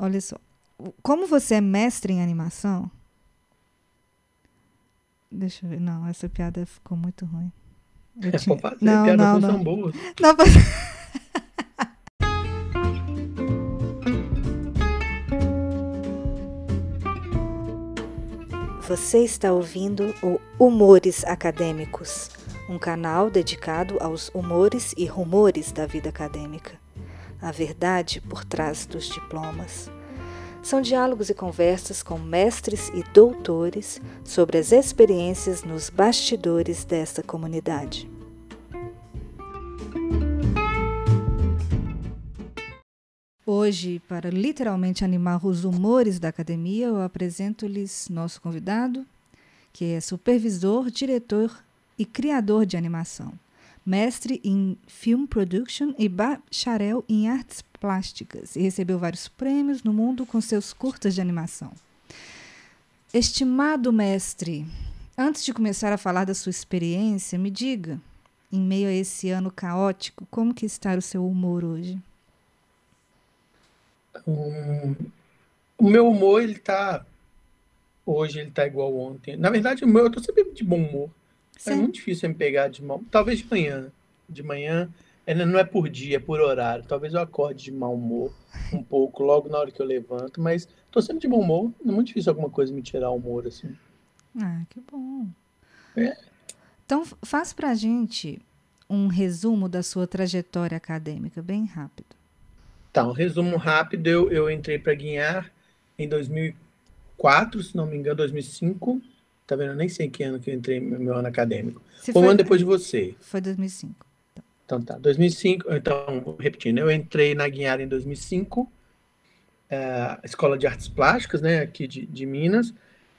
olha só. Como você é mestre em animação... Deixa eu ver. Não, essa piada ficou muito ruim. Pode fazer, Não, piadas não, ruins não. são boas. Não, Você está ouvindo o Humores Acadêmicos, um canal dedicado aos humores e rumores da vida acadêmica. A verdade por trás dos diplomas. São diálogos e conversas com mestres e doutores sobre as experiências nos bastidores desta comunidade. Hoje, para literalmente animar os humores da academia, eu apresento-lhes nosso convidado, que é supervisor, diretor e criador de animação, mestre em Film Production e bacharel em artes plásticas, e recebeu vários prêmios no mundo com seus curtas de animação. Estimado mestre, antes de começar a falar da sua experiência, me diga, em meio a esse ano caótico, como que está o seu humor hoje? O meu humor, hoje ele tá igual ontem. Na verdade, eu tô sempre de bom humor. É Sempre. muito difícil eu me pegar de mal. Talvez de manhã. De manhã, não é por dia, é por horário. Talvez eu acorde de mau humor um pouco, logo na hora que eu levanto, mas tô sempre de bom humor. É muito difícil alguma coisa me tirar o humor, assim. Ah, que bom. É. Então, faz pra gente um resumo da sua trajetória acadêmica, bem rápido. Tá, um resumo rápido. Eu entrei para Guinhar em 2004, se não me engano, 2005. Tá vendo? Eu nem sei que ano que eu entrei no meu ano acadêmico. Se Foi um foi, ano depois de você. foi 2005. Então tá, 2005. Então, repetindo, eu entrei na Guinhar em 2005, Escola de Artes Plásticas, né, aqui de Minas.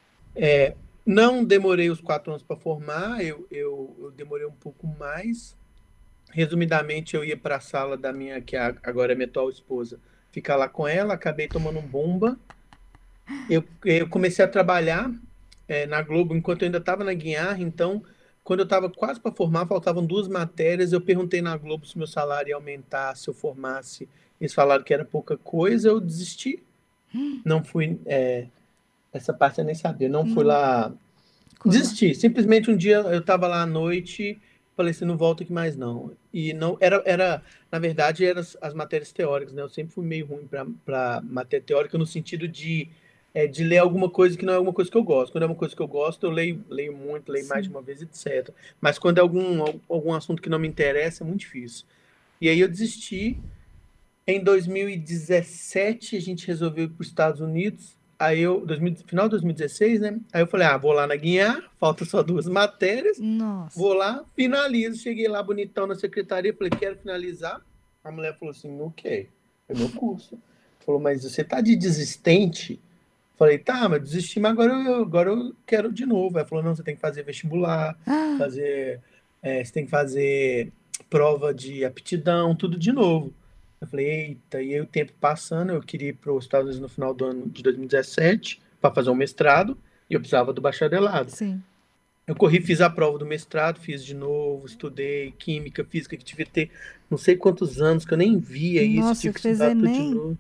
Não demorei os 4 anos para formar, eu demorei um pouco mais. Resumidamente, eu ia para a sala da minha, agora é minha atual esposa, ficar lá com ela, acabei tomando um bomba. Eu comecei a trabalhar na Globo enquanto eu ainda estava na Guiar, então, quando eu estava quase para formar, faltavam 2 matérias, eu perguntei na Globo se meu salário ia aumentar, se eu formasse. Eles falaram que era pouca coisa, eu desisti. Não fui, essa parte eu nem sabia, não fui Não, lá. colar. Desisti. Simplesmente um dia eu estava lá à noite, falei assim, não volto aqui mais não. E não na verdade, eram as matérias teóricas, né? Eu sempre fui meio ruim para matéria teórica no sentido de ler alguma coisa que não é alguma coisa que eu gosto. Quando é uma coisa que eu gosto, eu leio muito, leio mais de Sim. uma vez, etc. Mas quando é algum assunto que não me interessa, é muito difícil. E aí eu desisti. Em 2017, a gente resolveu ir para os Estados Unidos. Aí final de 2016, né? Aí eu falei, vou lá na Guiar, falta só 2 matérias. Nossa. Vou lá, finalizo. Cheguei lá bonitão na secretaria, falei, quero finalizar. A mulher falou assim, ok, é meu curso. Falou, mas você tá de desistente? Falei, tá, mas desisti, mas agora eu quero de novo. Ela falou, não, você tem que fazer vestibular, Ah, você tem que fazer prova de aptidão, tudo de novo. Eu falei, eita, e aí o tempo passando, eu queria ir para os Estados Unidos no final do ano de 2017 para fazer um mestrado e eu precisava do bacharelado. sim. Eu corri, fiz a prova do mestrado, fiz de novo, estudei química, física, que tive que ter não sei quantos anos que eu nem via isso, Nossa, tive que fez estudar tudo de Enem? novo.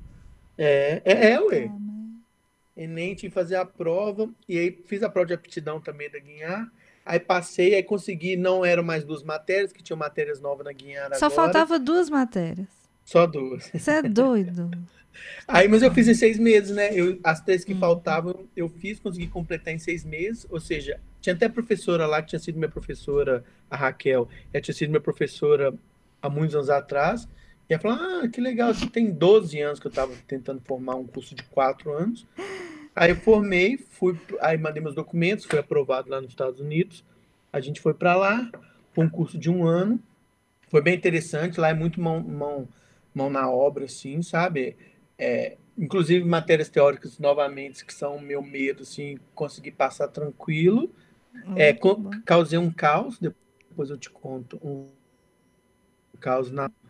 Ué. Tá, né? Enem, tive que fazer a prova, e aí fiz a prova de aptidão também da Guinhar. Aí passei, aí consegui, não eram mais 2 matérias, que tinham matérias novas na Guinhar Só agora, faltava 2 matérias. só 2. Você é doido. Aí, mas eu fiz em Pecado. 6 meses, né? As 3 que Hum. faltavam, eu fiz, consegui completar em 6 meses. Ou seja, tinha até professora lá, que tinha sido minha professora, a Raquel, ela tinha sido minha professora há muitos anos atrás. E ela falou: que legal, você tem 12 anos que eu estava tentando formar um curso de 4 anos. Aí eu formei, aí mandei meus documentos, foi aprovado lá nos Estados Unidos. A gente foi para lá, foi um curso de 1 ano. Foi bem interessante, lá é muito mão na obra, assim, sabe? Inclusive matérias teóricas, novamente, que são o meu medo, assim, conseguir passar tranquilo. Oh, que bom. Causei um caos, depois eu te conto, caos,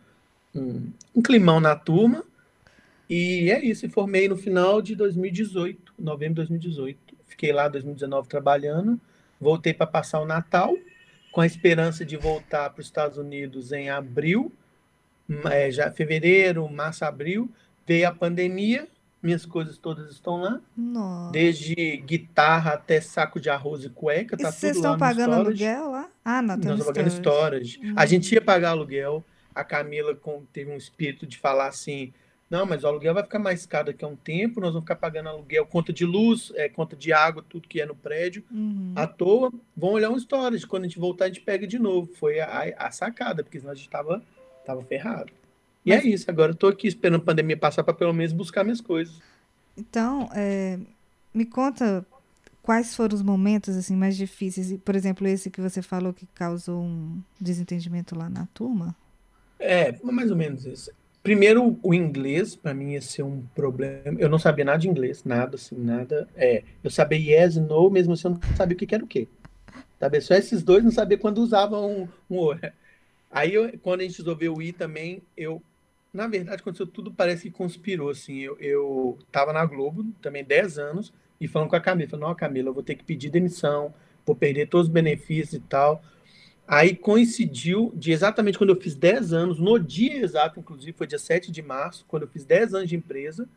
um climão na turma. E é isso, e formei no final de 2018, novembro de 2018. Fiquei lá em 2019 trabalhando, voltei para passar o Natal, com a esperança de voltar para os Estados Unidos em abril, já fevereiro, março, abril, veio a pandemia, minhas coisas todas estão lá, Nossa. desde guitarra até saco de arroz e cueca, E tá vocês tudo estão lá no pagando storage. aluguel lá? Ah, não, tem Nós um estamos pagando storage. storage. A gente ia pagar aluguel. A Camila teve um espírito de falar assim: não, mas o aluguel vai ficar mais caro daqui a um tempo, nós vamos ficar pagando aluguel, conta de luz, conta de água, tudo que é no prédio, à Uhum. toa. Vamos olhar um storage. Quando a gente voltar, a gente pega de novo. Foi a sacada, porque senão a gente tava ferrado. E é Mas isso. Agora eu tô aqui esperando a pandemia passar para pelo menos buscar minhas coisas. então, me conta quais foram os momentos assim mais difíceis, por exemplo, esse que você falou que causou um desentendimento lá na turma? Mais ou menos isso. Primeiro, o inglês, para mim, ia ser um problema. Eu não sabia nada de inglês, nada, assim, nada. Eu sabia yes e no, mesmo assim, eu não sabia o que que era o quê. Sabia só esses dois, não sabia quando usavam um o. Aí, quando a gente resolveu ir também, na verdade, aconteceu tudo, parece que conspirou, assim. Eu tava na Globo, também 10 anos, e falando com a Camila, falando, não, Camila, eu vou ter que pedir demissão, vou perder todos os benefícios e tal. Aí coincidiu de exatamente quando eu fiz 10 anos, no dia exato, inclusive, foi dia 7 de março, quando eu fiz 10 anos de empresa,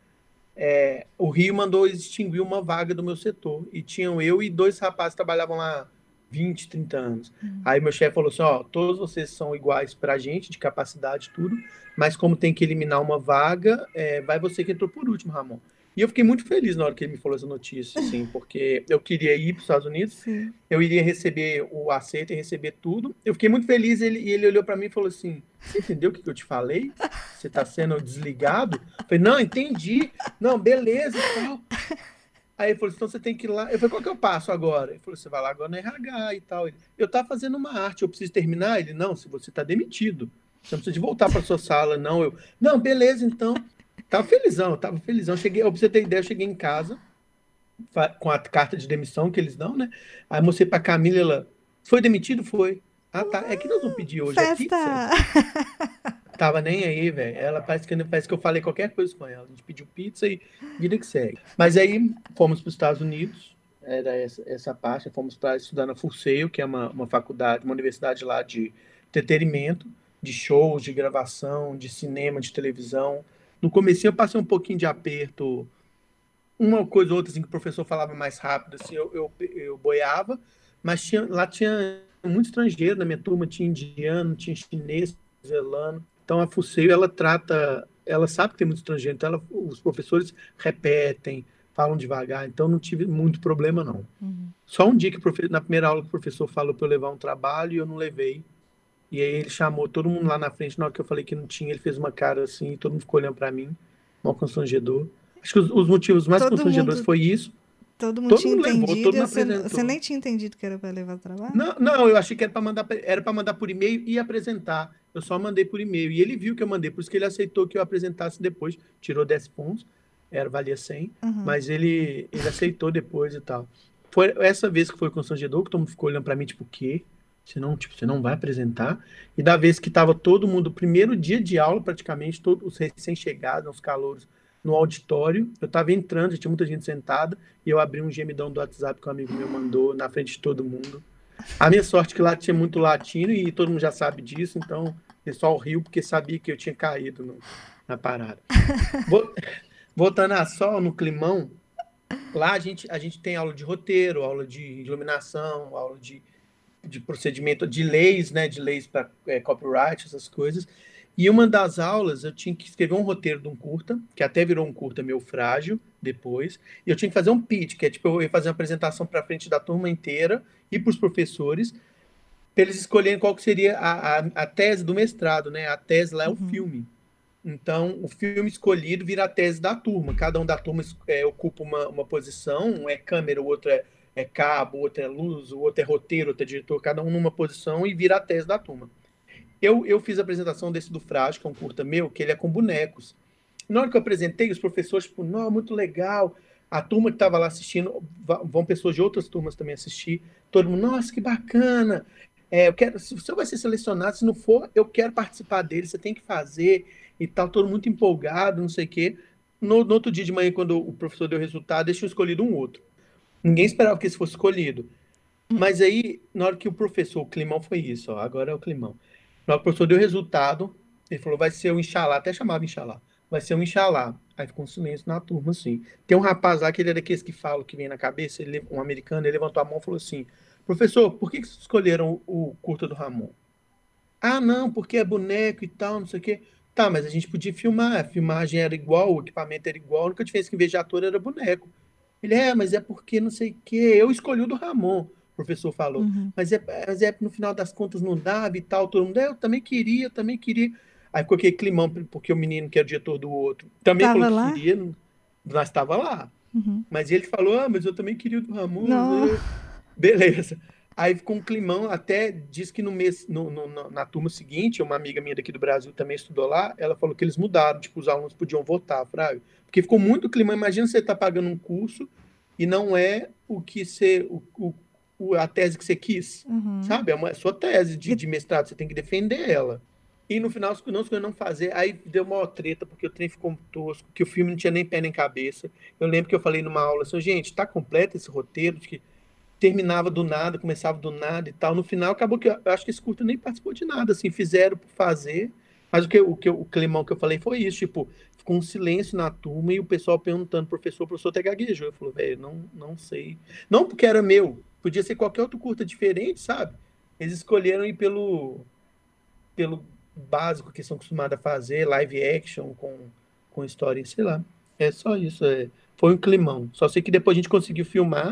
o Rio mandou extinguir uma vaga do meu setor. E tinham eu e dois rapazes que trabalhavam lá 20, 30 anos. Aí meu chefe falou assim, ó, todos vocês são iguais pra gente, de capacidade e tudo, mas como tem que eliminar uma vaga, vai você que entrou por último, Ramon. E eu fiquei muito feliz na hora que ele me falou essa notícia, assim, porque eu queria ir para os Estados Unidos, Sim. eu iria receber o aceito e receber tudo. Eu fiquei muito feliz, e ele olhou para mim e falou assim, você entendeu o que eu te falei? Você está sendo desligado? Eu falei, não, entendi. Não, beleza e tal. Aí ele falou, então você tem que ir lá. Eu falei, qual que eu passo agora? Ele falou, você vai lá agora no RH e tal. Eu tava fazendo uma arte, eu preciso terminar? Ele, não, se você tá demitido. Você não precisa de voltar para sua sala, não. Não, beleza, então. Tava felizão. Cheguei, pra você ter ideia, eu cheguei em casa com a carta de demissão que eles dão, né? Aí mostrei pra Camila, ela, foi demitido? Foi. Ah, tá. É que nós vamos pedir hoje, é pizza? Festa! Tava nem aí, velho. Ela parece que eu falei qualquer coisa com ela. A gente pediu pizza e vida que segue. Mas aí fomos para os Estados Unidos, era essa parte. Fomos para estudar na Full Sail, que é uma faculdade, uma universidade lá de entretenimento, de shows, de gravação, de cinema, de televisão. No começo eu passei um pouquinho de aperto, uma coisa ou outra assim, que o professor falava mais rápido, assim, eu boiava, mas lá tinha muito estrangeiro na minha turma, tinha indiano, tinha chinês, venezuelano. Então a FUSEIO, ela sabe que tem muito estrangeiro, então os professores repetem, falam devagar, então não tive muito problema não. Só um dia que na primeira aula que o professor falou para eu levar um trabalho e eu não levei. E aí ele chamou todo mundo lá na frente, na hora que eu falei que não tinha, ele fez uma cara assim, e todo mundo ficou olhando para mim, mal constrangedor. Acho que os motivos mais Todo constrangedores mundo, foi isso. todo mundo Todo tinha mundo levou, entendido todo e mundo você apresentou. nem tinha entendido que era para levar trabalho? Não, não, eu achei que era para mandar por e-mail e apresentar. Eu só mandei por e-mail. E ele viu que eu mandei, por isso que ele aceitou que eu apresentasse depois. Tirou 10 pontos, valia 100, Uhum. mas ele aceitou depois e tal. Foi essa vez que foi constrangedor, que todo mundo ficou olhando para mim, tipo, o quê? Você não vai apresentar? E da vez que estava todo mundo, primeiro dia de aula, praticamente, todos os recém-chegados, os calouros, no auditório, eu estava entrando, já tinha muita gente sentada, e eu abri um gemidão do WhatsApp que um amigo meu mandou na frente de todo mundo. A minha sorte é que lá tinha muito latino e todo mundo já sabe disso, então o pessoal riu porque sabia que eu tinha caído na parada. Vo- Voltando a só no climão, lá a gente tem aula de roteiro, aula de iluminação, aula de procedimento, de leis, né, de leis para copyright, essas coisas. E uma das aulas eu tinha que escrever um roteiro de um curta, que até virou um curta meu frágil depois, e eu tinha que fazer um pitch, que é tipo, eu ia fazer uma apresentação para frente da turma inteira e para os professores, para eles escolherem qual que seria a tese do mestrado, né? A tese lá é o filme. Então, o filme escolhido vira a tese da turma. Cada um da turma ocupa uma posição, um é câmera, o outro é cabo, o outro é luz, o outro é roteiro, o outro é diretor, cada um numa posição e vira a tese da turma. Eu fiz a apresentação desse do Frágil, que é um curta meu, que ele é com bonecos. Na hora que eu apresentei, os professores, tipo, não, muito legal. A turma que estava lá assistindo, vão pessoas de outras turmas também assistir. Todo mundo, nossa, que bacana. Eu quero, se você vai ser selecionado, se não for, eu quero participar dele, você tem que fazer e tal, todo muito empolgado, não sei o quê. No outro dia de manhã, quando o professor deu o resultado, deixou escolhido um outro. Ninguém esperava que esse fosse escolhido. Mas aí, na hora que o climão foi isso, ó, agora é o climão. Na hora que o professor deu o resultado, ele falou, vai ser o Inxalá, até chamava Inxalá, vai ser o Inxalá. Aí ficou um silêncio na turma, assim. Tem um rapaz lá que ele é daqueles que falam, que vem na cabeça, um americano, ele levantou a mão e falou assim: professor, por que vocês escolheram o curta do Ramon? Ah, não, porque é boneco e tal, não sei o quê. Tá, mas a gente podia filmar, a filmagem era igual, o equipamento era igual, a única diferença que em vez de ator era boneco. Ele mas é porque não sei o quê. Eu escolhi o do Ramon, o professor falou. Uhum. Mas no final das contas não dava e tal, todo mundo, eu também queria, eu também queria. Aí ficou aquele climão, porque o menino que era o diretor do outro também falou Tava que lá? queria, nós estava lá. Uhum. Mas ele falou, mas eu também queria o do Ramon. Não. Beleza. Aí ficou um climão, até diz que no mês, na turma seguinte, uma amiga minha daqui do Brasil também estudou lá, ela falou que eles mudaram, tipo, os alunos podiam votar, Fraga. Porque ficou muito climão. Imagina você estar pagando um curso e não é o que você, a tese que você quis, Uhum. sabe? É sua tese E de mestrado, você tem que defender ela. E no final, não escolheu não fazer, aí deu uma treta, porque o trem ficou tosco, que o filme não tinha nem pé nem cabeça. Eu lembro que eu falei numa aula assim, gente, tá completo esse roteiro, de que terminava do nada, começava do nada e tal. No final, acabou que eu acho que esse curto nem participou de nada, assim, fizeram por fazer. Mas o climão que eu falei foi isso, tipo, ficou um silêncio na turma e o pessoal perguntando, professor, o professor até gaguejou. Eu falei, velho, não sei. Não porque era meu, podia ser qualquer outro curta diferente, sabe? Eles escolheram ir pelo básico que são acostumados a fazer, live action com história, sei lá. É só isso, foi um climão. Só sei que depois a gente conseguiu filmar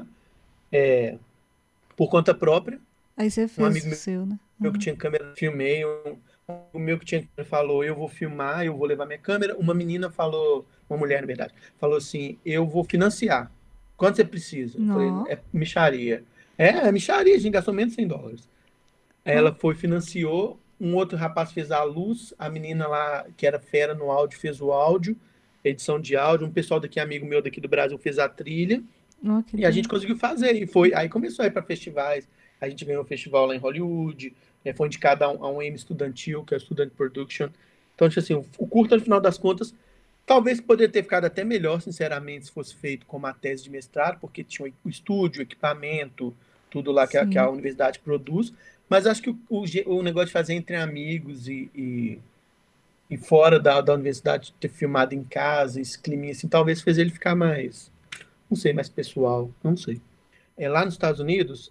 por conta própria. aí você Um fez amigo o seu, né? meu que Uhum. tinha câmera, filmei. O meu que tinha câmera falou, eu vou filmar, eu vou levar minha câmera. Uma menina falou, uma mulher, na verdade, falou assim, eu vou financiar. Quanto você precisa? Eu falei, Nó. é mixaria. É mixaria, a gente gastou menos de $100. Aí Ó. ela foi, financiou. Um outro rapaz fez a luz, a menina lá, que era fera no áudio, fez o áudio, edição de áudio. Um pessoal daqui, amigo meu daqui do Brasil, fez a trilha. Ó, que E a gente bom. conseguiu fazer, e foi, aí começou a ir para festivais, a gente ganhou um festival lá em Hollywood, foi indicado a um Emmy estudantil, que é o Student Production. Então, tipo assim, o curta, no final das contas, talvez poderia ter ficado até melhor, sinceramente, se fosse feito como a tese de mestrado, porque tinha o estúdio, o equipamento, tudo lá que a Sim. universidade produz, mas acho que o negócio de fazer entre amigos e fora da universidade, ter filmado em casa, esse clima assim, talvez fez ele ficar mais, não sei, mais pessoal, não sei. Lá nos Estados Unidos,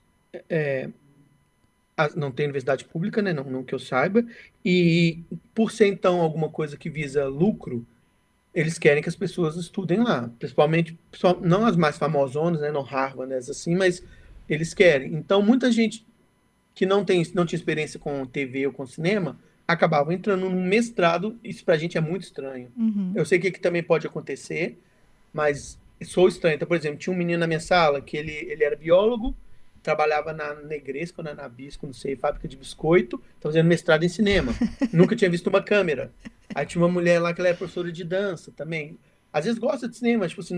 não tem universidade pública, né? Não, não que eu saiba. E por ser então alguma coisa que visa lucro, eles querem que as pessoas estudem lá, principalmente não as mais famosonas, né? Não Harvard, né, assim, mas eles querem. Então muita gente que não tinha experiência com TV ou com cinema acabava entrando num mestrado. Isso pra gente é muito estranho. Uhum. Eu sei que também pode acontecer, mas sou estranho. Então, por exemplo, tinha um menino na minha sala que ele era biólogo, trabalhava na Negresco, na Nabisco, não sei, fábrica de biscoito, estava fazendo mestrado em cinema. Nunca tinha visto uma câmera. Aí tinha uma mulher lá que ela era professora de dança também. Às vezes gosta de cinema, tipo assim,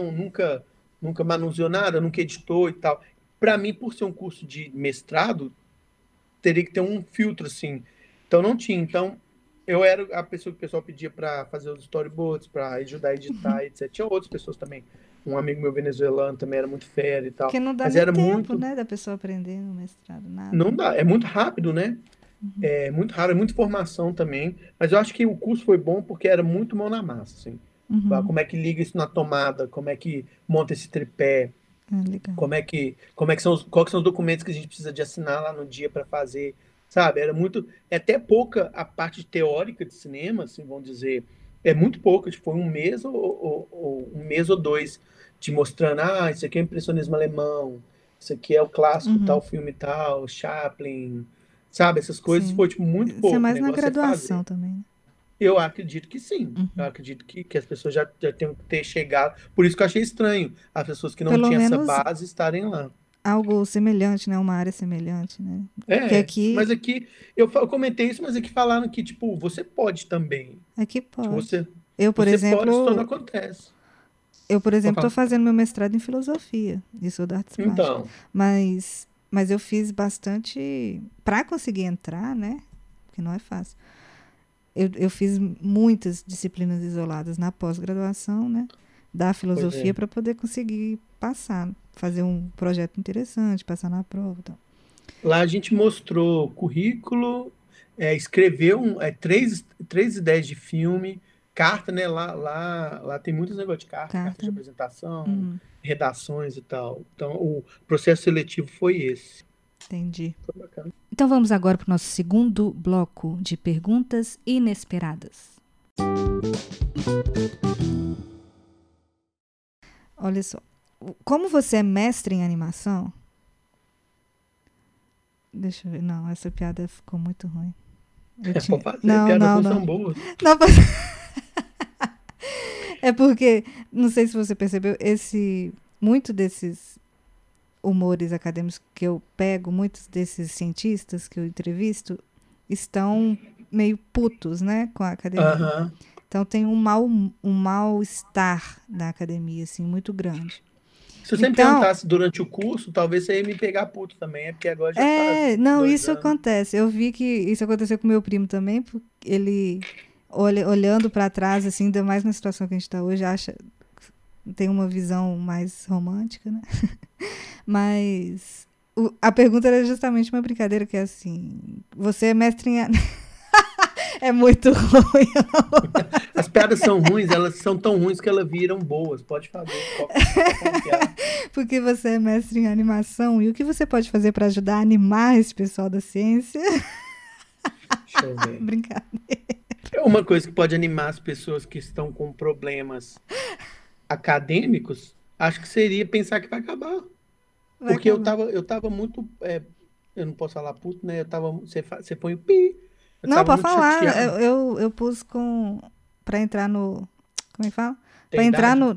nunca manuseou nada, nunca editou e tal. Para mim, por ser um curso de mestrado, teria que ter um filtro assim. Então não tinha. Então eu era a pessoa que o pessoal pedia para fazer os storyboards, para ajudar a editar, etc. Tinha outras pessoas também. Um amigo meu venezuelano também era muito fera e tal. Porque não dá Mas nem era tempo, muito. né, da pessoa aprender no mestrado, nada. Não dá. É muito rápido, né? É muito raro, é muita informação também. Mas eu acho que o curso foi bom porque era muito mão na massa, assim. Uhum. Como é que liga isso na tomada? Como é que monta esse tripé? Ah, legal. Como é que são quais são os documentos que a gente precisa de assinar lá no dia para fazer, sabe? É até pouca a parte teórica de cinema, assim, vamos dizer, é muito pouca, tipo, foi um mês ou um mês ou dois te mostrando, isso aqui é o impressionismo alemão, isso aqui é o clássico Uhum. tal filme tal, Chaplin, sabe? Essas coisas Sim. foi tipo muito Isso é pouco, o mais na negócio é graduação fazer. também, né? Eu acredito que sim. Eu acredito que as pessoas já tenham que ter chegado. Por isso que eu achei estranho as pessoas que não Pelo tinham essa menos base estarem lá. algo semelhante, né? Uma área semelhante, né? Porque Mas aqui, eu comentei isso, mas aqui falaram que, tipo, você pode também. aqui Tipo, pode. você, Eu, por você pode, só não exemplo, acontece. eu, por Pode exemplo, estou falar. fazendo meu mestrado em filosofia e sou da artes plásticas. Então, Mas eu fiz bastante para conseguir entrar, né? Que não é fácil. Eu fiz muitas disciplinas isoladas na pós-graduação, né? Da pois filosofia é. para poder conseguir passar, fazer um projeto interessante, passar na prova, e tal. Lá a gente mostrou currículo, escreveu três ideias de filme, carta, né? Lá tem muitos negócios de carta de Carta. apresentação, redações e tal. Então, o processo seletivo foi esse. Entendi. Foi bacana. Então vamos agora para o nosso segundo bloco de perguntas inesperadas. Olha só. Como você é mestre em animação... Deixa eu ver. Não, essa piada ficou muito ruim. Pode fazer, Não, piadas não, não são não. boas. Não, é porque, não sei se você percebeu, muito desses humores acadêmicos que eu pego, muitos desses cientistas que eu entrevisto, estão meio putos, né, com a academia. Aham. Então tem um mal-estar na academia, assim, muito grande. Se você me Então, perguntasse durante o curso, talvez você ia me pegar puto também, é porque agora já faz não, 2 isso anos. acontece. Eu vi que isso aconteceu com meu primo também, porque ele, olhando para trás, assim, ainda mais na situação que a gente está hoje, tem uma visão mais romântica, né? Mas a pergunta era justamente uma brincadeira que é assim, você é mestre em... É muito ruim. As piadas são ruins, elas são tão ruins que elas viram boas. Pode fazer, pode confiar. Porque você é mestre em animação. E o que você pode fazer para ajudar a animar esse pessoal da ciência? Deixa eu ver. Brincadeira. Uma coisa que pode animar as pessoas que estão com problemas acadêmicos, acho que seria pensar que vai acabar. Vai Porque acabar. eu tava muito. Eu não posso falar puto, né? Você põe o pi. Eu Não, tava pode muito falar. chateado. Eu pus para entrar no... Como é que fala? Para Tem entrar idade? no...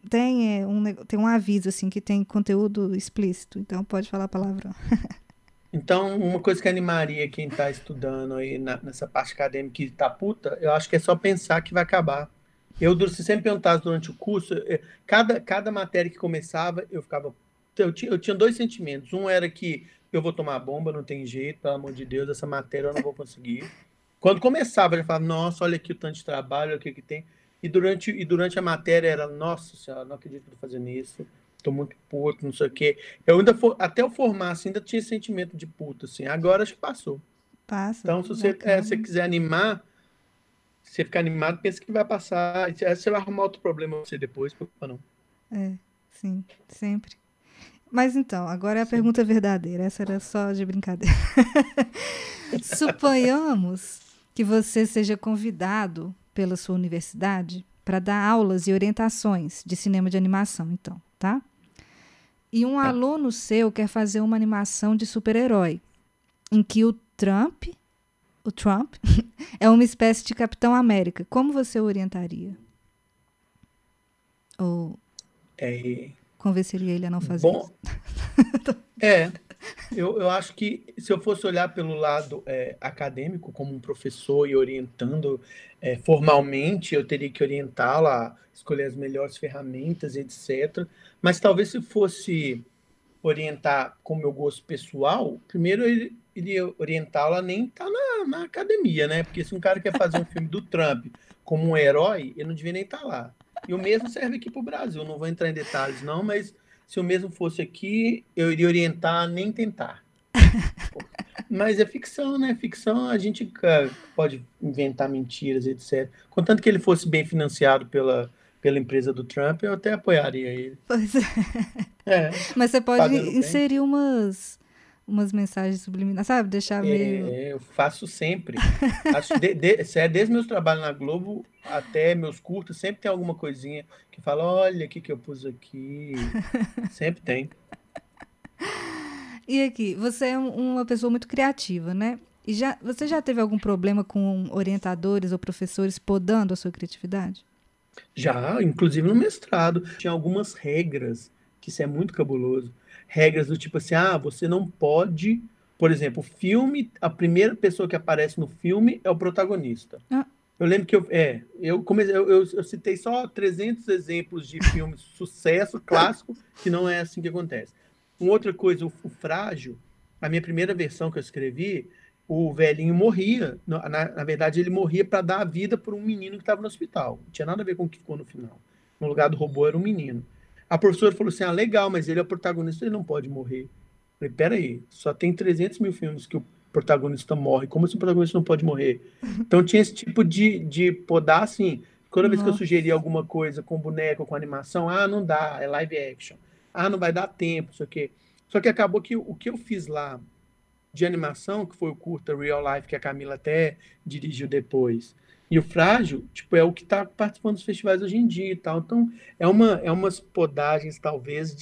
Tem um aviso, assim, que tem conteúdo explícito. Então pode falar palavrão. Então, uma coisa que animaria quem está estudando aí nessa parte acadêmica que tá puta, eu acho que é só pensar que vai acabar. Se sempre perguntasse durante o curso, cada matéria que começava, eu ficava. Eu tinha 2 sentimentos. Um era que eu vou tomar bomba, não tem jeito, pelo amor de Deus, essa matéria eu não vou conseguir. Quando começava, eu já falava, nossa, olha aqui o tanto de trabalho, olha o que que tem. E durante a matéria era, nossa senhora, não acredito que eu tô fazendo isso, tô muito puto, não sei o quê. Até eu formar, assim, ainda tinha esse sentimento de puto, assim. Agora acho que passou. Passa, Então, se acaba. você quiser animar, se você ficar animado, pensa que vai passar. Aí você vai arrumar outro problema pra você depois, preocupa não. Sim, sempre. Mas então, agora é a Sim. pergunta verdadeira. Essa era só de brincadeira. Suponhamos que você seja convidado pela sua universidade para dar aulas e orientações de cinema de animação, então, tá? E um aluno seu quer fazer uma animação de super-herói, em que o Trump é uma espécie de Capitão América. Como você o orientaria? Ou É, convenceria ele a não fazer bom, isso? é. Eu acho que se eu fosse olhar pelo lado acadêmico, como um professor e orientando formalmente, eu teria que orientá-lo a escolher as melhores ferramentas, etc. Mas talvez se fosse orientar com o meu gosto pessoal, primeiro ele iria orientá-lo a nem estar na academia, né? Porque se um cara quer fazer um filme do Trump como um herói, ele não devia nem estar lá. E o mesmo serve aqui para o Brasil. Não vou entrar em detalhes, não, mas se o mesmo fosse aqui, eu iria orientar a nem tentar. Mas é ficção, né? Ficção a gente pode inventar mentiras, etc. Contanto que ele fosse bem financiado pela empresa do Trump, eu até apoiaria ele. Pois é. É, Mas você pode pagando bem. inserir umas mensagens subliminares, sabe? Deixar meio... Eu faço sempre. Acho, desde meus trabalhos na Globo até meus curtos, sempre tem alguma coisinha que fala, olha o que eu pus aqui. Sempre tem. E aqui, você é uma pessoa muito criativa, né? E você já teve algum problema com orientadores ou professores podando a sua criatividade? Já, inclusive no mestrado, tinha algumas regras, que isso é muito cabuloso. Regras do tipo assim, você não pode, por exemplo, o filme, a primeira pessoa que aparece no filme é o protagonista. Ah, Eu lembro que eu citei só 300 exemplos de filmes de sucesso clássico que não é assim que acontece. Uma outra coisa, o Frágil, a minha primeira versão que eu escrevi, o velhinho morria. Na verdade, ele morria para dar a vida para um menino que estava no hospital. Não tinha nada a ver com o que ficou no final. No lugar do robô era um menino. A professora falou assim: legal, mas ele é o protagonista, ele não pode morrer. Eu falei: peraí, só tem 300 mil filmes que o protagonista morre. Como esse protagonista não pode morrer? Então tinha esse tipo de podar, assim. Toda vez que eu Nossa. sugeri alguma coisa com boneco, com animação, não dá, é live action. Não vai dar tempo, isso aqui. Só que acabou que o que eu fiz lá de animação, que foi o curta Real Life, que a Camila até dirigiu depois, e o Frágil, tipo, é o que está participando dos festivais hoje em dia e tal. Então, é umas podagens, talvez,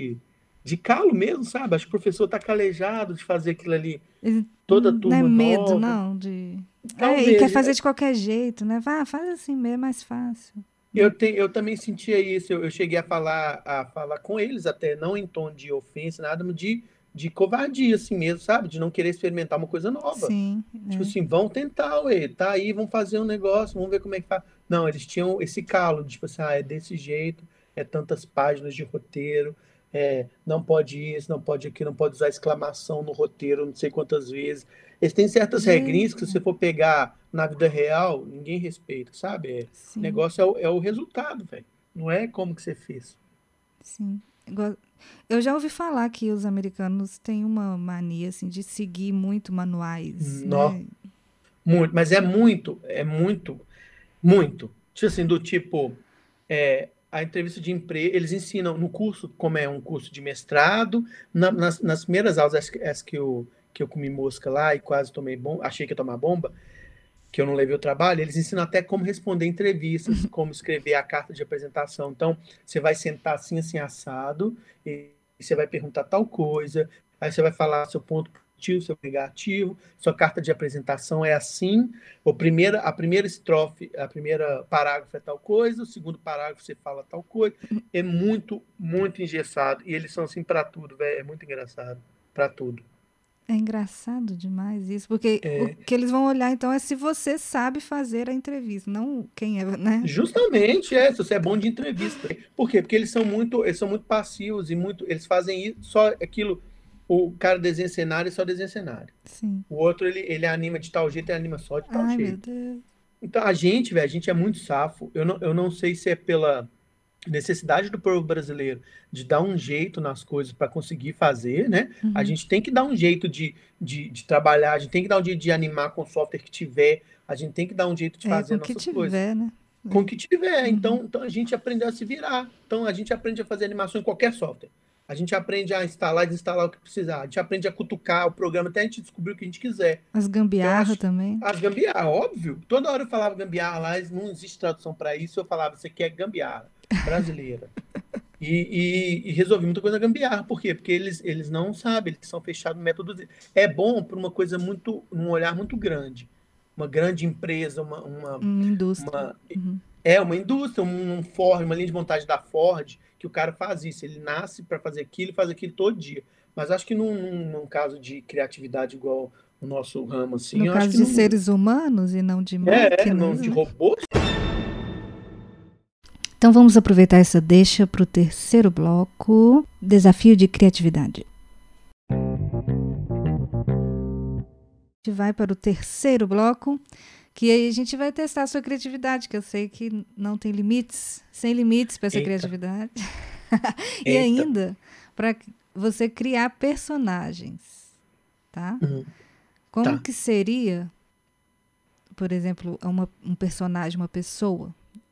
de calo mesmo, sabe? Acho que o professor está calejado de fazer aquilo ali, toda Não é turma medo, nova. não, de... e quer Talvez. fazer de qualquer jeito, né? Vá, faz assim mesmo, é mais fácil, né? Eu também sentia isso. Eu cheguei a falar com eles, até não em tom de ofensa, nada, mas de covardia, assim mesmo, sabe? De não querer experimentar uma coisa nova. Sim, Tipo é. assim, vão tentar, ué, tá aí, vão fazer um negócio, vamos ver como é que faz. Não, eles tinham esse calo, de, tipo assim, é desse jeito, é tantas páginas de roteiro, não pode isso, não pode aquilo, não pode usar exclamação no roteiro, não sei quantas vezes. Eles têm certas regrinhas que, se você Jesus, for pegar na vida real, ninguém respeita, sabe? O sim, negócio é o resultado, velho. Não é como que você fez. sim. Eu já ouvi falar que os americanos têm uma mania, assim, de seguir muito manuais, Nó, né? muito, mas é muito, muito. Tipo assim, do tipo. A entrevista de emprego, eles ensinam no curso, como é um curso de mestrado, nas primeiras aulas, as que eu comi mosca lá e quase tomei bomba, achei que ia tomar bomba, que eu não levei o trabalho, eles ensinam até como responder entrevistas, como escrever a carta de apresentação. Então, você vai sentar assim, assim, assado, e você vai perguntar tal coisa, aí você vai falar seu ponto positivo, seu negativo, sua carta de apresentação é assim, a primeira estrofe, a primeira parágrafo é tal coisa, o segundo parágrafo você fala tal coisa. É muito, muito engessado, e eles são assim para tudo, velho, é muito engraçado, para tudo. É engraçado demais isso, porque o É, que eles vão olhar então é se você sabe fazer a entrevista, não quem é, né? justamente, se você é bom de entrevista. Por quê? Porque eles são muito passivos e muito, eles fazem só aquilo. O cara desenha cenário e só desenha cenário. Sim. O outro, ele anima de tal jeito, ele anima só de tal Ai, meu jeito. Deus. Então, velho, a gente é muito safo. Eu não sei se é pela necessidade do povo brasileiro de dar um jeito nas coisas para conseguir fazer, né? A Uhum. gente tem que dar um jeito de trabalhar, a gente tem que dar um jeito de animar com o software que tiver, a gente tem que dar um jeito de É, fazer com o que nossas coisas tiver, né? com o que tiver. Uhum. Então a gente aprendeu a se virar. Então a gente aprende a fazer animação em qualquer software. A gente aprende a instalar e desinstalar o que precisar. A gente aprende a cutucar o programa até a gente descobrir o que a gente quiser. As Então, gambiarra acho também. as gambiarra, óbvio. Toda hora eu falava gambiarra lá, não existe tradução para isso. Eu falava, isso aqui é gambiarra brasileira. E resolvi muita coisa gambiarra. Por quê? Porque eles não sabem, eles são fechados no método. É bom para uma coisa muito, um olhar muito grande. Uma grande empresa, Uma indústria. uma Uhum. uma indústria, um Ford, uma linha de montagem da Ford, que o cara faz isso. Ele nasce para fazer aquilo e faz aquilo todo dia. Mas acho que num caso de criatividade igual o nosso ramo, assim, No eu acho caso que de não. seres humanos e não de máquinas, Não de né? robôs. Então vamos aproveitar essa deixa para o terceiro bloco, desafio de criatividade. A gente vai para o terceiro bloco, que aí a gente vai testar a sua criatividade, que eu sei que não tem limites, sem limites para essa Eita, criatividade. E eita. ainda para você criar personagens, tá? Uhum, Como tá. que seria, por exemplo, um personagem, uma pessoa?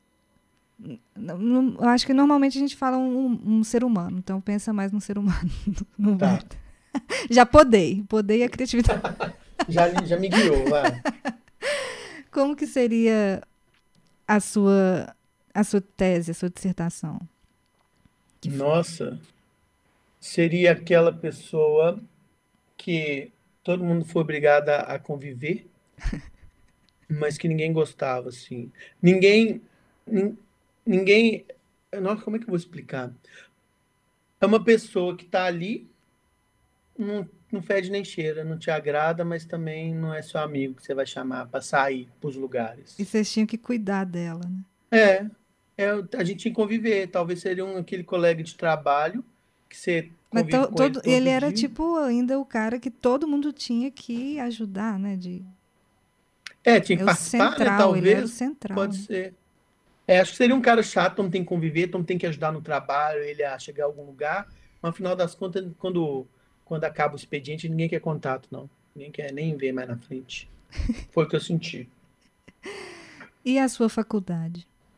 Eu acho que normalmente a gente fala um ser humano, então pensa mais no ser humano. Não vai. Tá. Já podei a criatividade. Já me guiou, vai. Como que seria a sua tese, a sua dissertação? Que Nossa, seria aquela pessoa que todo mundo foi obrigado a conviver, mas que ninguém gostava, assim. Ninguém, nin- ninguém, nossa, como é que eu vou explicar? É uma pessoa que está ali, não fede nem cheira, não te agrada, mas também não é seu amigo que você vai chamar para sair para os e lugares. vocês tinham que cuidar dela, né? É, a gente tinha que conviver. Talvez seria aquele colega de trabalho que você Mas convive com ele ele todo era dia. tipo ainda o cara que todo mundo tinha que ajudar, né? Tinha que É o participar, né? central, ele era o Talvez, central, pode né? ser. Acho que seria um cara chato, todo mundo tem que conviver, todo mundo tem que ajudar no trabalho, ele a chegar a algum lugar, mas no final das contas, quando acaba o expediente, ninguém quer contato, não. Ninguém quer nem ver mais na frente. Foi o que eu senti. E a sua faculdade?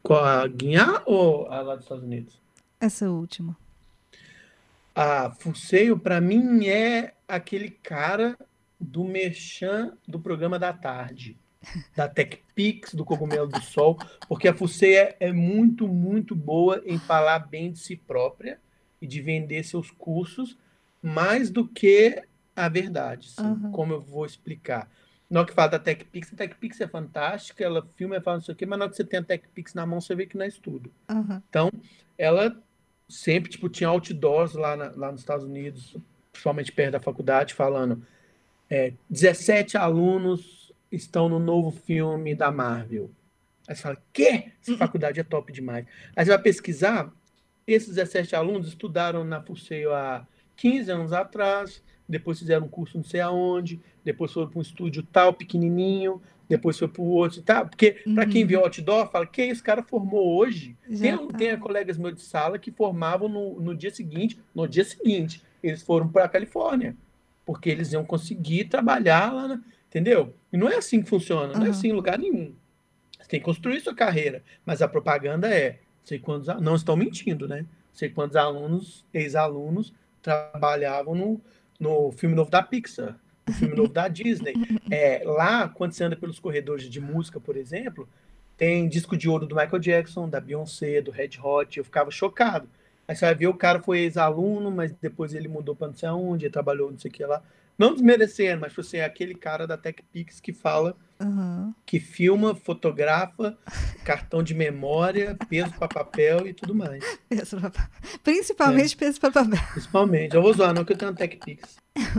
Com a Guiar ou a lá dos Estados Unidos? Essa última. A Fuseio, para mim, é aquele cara do merchan do programa da tarde, da TechPix, do Cogumelo do Sol, porque a Fuseio é muito, muito boa em falar bem de si própria e de vender seus cursos, mais do que a verdade, assim, como eu vou explicar. Na hora que fala da TechPix, a TechPix é fantástica, ela filma e fala não sei o quê, mas na hora que você tem a TechPix na mão, você vê que não é estudo. Então, ela sempre, tipo, tinha outdoors lá nos Estados Unidos, principalmente perto da faculdade, falando 17 alunos estão no novo filme da Marvel. Aí você fala, quê? Essa faculdade é top demais. Aí você vai pesquisar, esses 17 alunos estudaram na Fuseio há 15 anos atrás, depois fizeram um curso não sei aonde, depois foram para um estúdio tal, pequenininho, depois foi para o outro e tal. Porque, para quem viu o outdoor, fala, que esse cara formou hoje? Tem colegas meus de sala que formavam no dia seguinte. No dia seguinte, eles foram para a Califórnia, porque eles iam conseguir trabalhar lá, entendeu? E não é assim que funciona, não é assim em lugar nenhum. Você tem que construir sua carreira, mas a propaganda sei quantos, não estão mentindo, né? Sei quantos alunos, ex-alunos, trabalhavam no filme novo da Pixar, no filme novo da Disney. Lá, quando você anda pelos corredores de música, por exemplo, tem disco de ouro do Michael Jackson, da Beyoncé, do Red Hot, eu ficava chocado. Aí você vai ver, o cara foi ex-aluno, mas depois ele mudou para não sei aonde, ele trabalhou não sei o que lá. Não desmerecendo, mas você é aquele cara da TechPix que fala, que filma, fotografa, cartão de memória, peso para papel e tudo mais. Principalmente peso para papel. Principalmente. Eu vou zoar, não, que eu tenho um TechPix.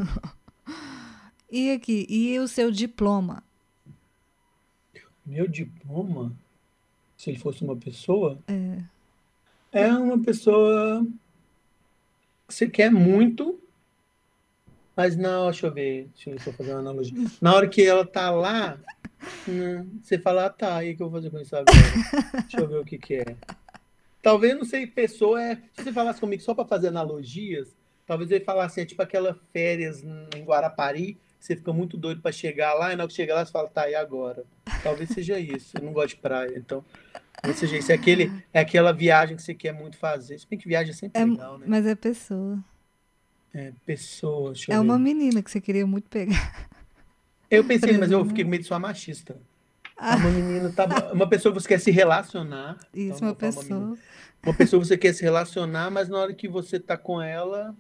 E aqui, e o seu diploma? Meu diploma? Se ele fosse uma pessoa? É uma pessoa que você quer muito, mas não, deixa eu ver se eu fazer uma analogia. Na hora que ela tá lá, você fala, tá, e o que eu vou fazer com isso agora? Deixa eu ver o que é. Talvez, não sei, pessoa se você falasse comigo só para fazer analogias, talvez eu falasse, tipo aquela férias em Guarapari, você fica muito doido para chegar lá, e na hora que chega lá, você fala, tá, e agora? Talvez seja isso. Eu não gosto de praia, então talvez seja isso. É aquela viagem que você quer muito fazer. Se bem que viagem é sempre legal, né? Mas é pessoa. Pessoa, deixa eu ver. É uma menina que você queria muito pegar. Eu pensei, mas eu fiquei com medo de ser uma machista. Uma menina, uma pessoa que você quer se relacionar. Isso, então, uma pessoa. Uma pessoa que você quer se relacionar, mas na hora que você tá com ela.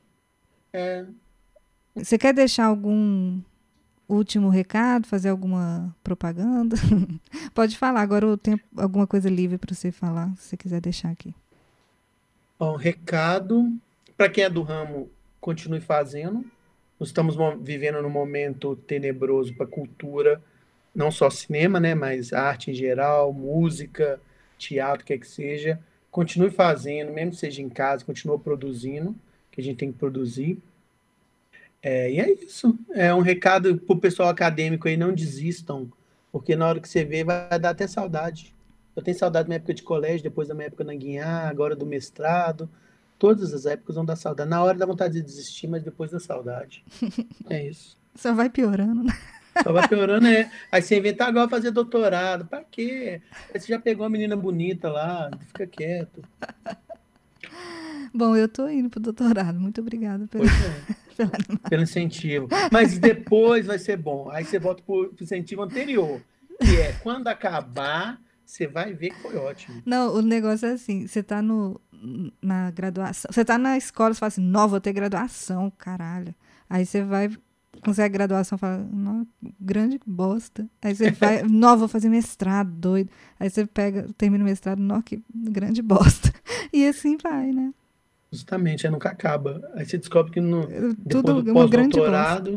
Você quer deixar algum último recado, fazer alguma propaganda? Pode falar, agora eu tenho alguma coisa livre para você falar, se você quiser deixar aqui. Bom, recado, para quem é do ramo, continue fazendo. Nós estamos vivendo num momento tenebroso para a cultura, não só cinema, né, mas arte em geral, música, teatro, quer que seja. Continue fazendo, mesmo que seja em casa, continue produzindo, que a gente tem que produzir. E é isso. É um recado para o pessoal acadêmico aí, não desistam, porque na hora que você vê, vai dar até saudade. Eu tenho saudade da minha época de colégio, depois da minha época na Guiar, agora do mestrado. Todas as épocas vão dar saudade. Na hora dá vontade de desistir, mas depois da saudade. É isso. Só vai piorando, né? Só vai piorando, Aí você inventa agora fazer doutorado. Pra quê? Aí você já pegou uma menina bonita lá, fica quieto. Bom, eu tô indo pro doutorado. Muito obrigada pelo incentivo. Mas depois vai ser bom. Aí você volta pro incentivo anterior, que é quando acabar, você vai ver que foi ótimo. Não, o negócio é assim, você tá na graduação, você tá na escola, você fala assim, não, vou ter graduação, caralho. Aí você vai, consegue graduação, fala, não, grande bosta. Aí você vai, não, vou fazer mestrado, doido. Aí você termina o mestrado, não, que grande bosta. E assim vai, né? Justamente, aí nunca acaba. Aí você descobre que depois tudo do pós-doutorado...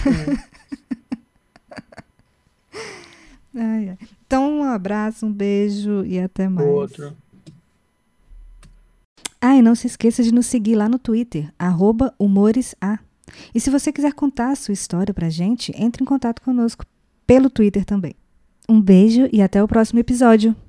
Então, um abraço, um beijo e até mais. Outro. E não se esqueça de nos seguir lá no Twitter, @humoresa. E se você quiser contar a sua história pra gente, entre em contato conosco pelo Twitter também. Um beijo e até o próximo episódio.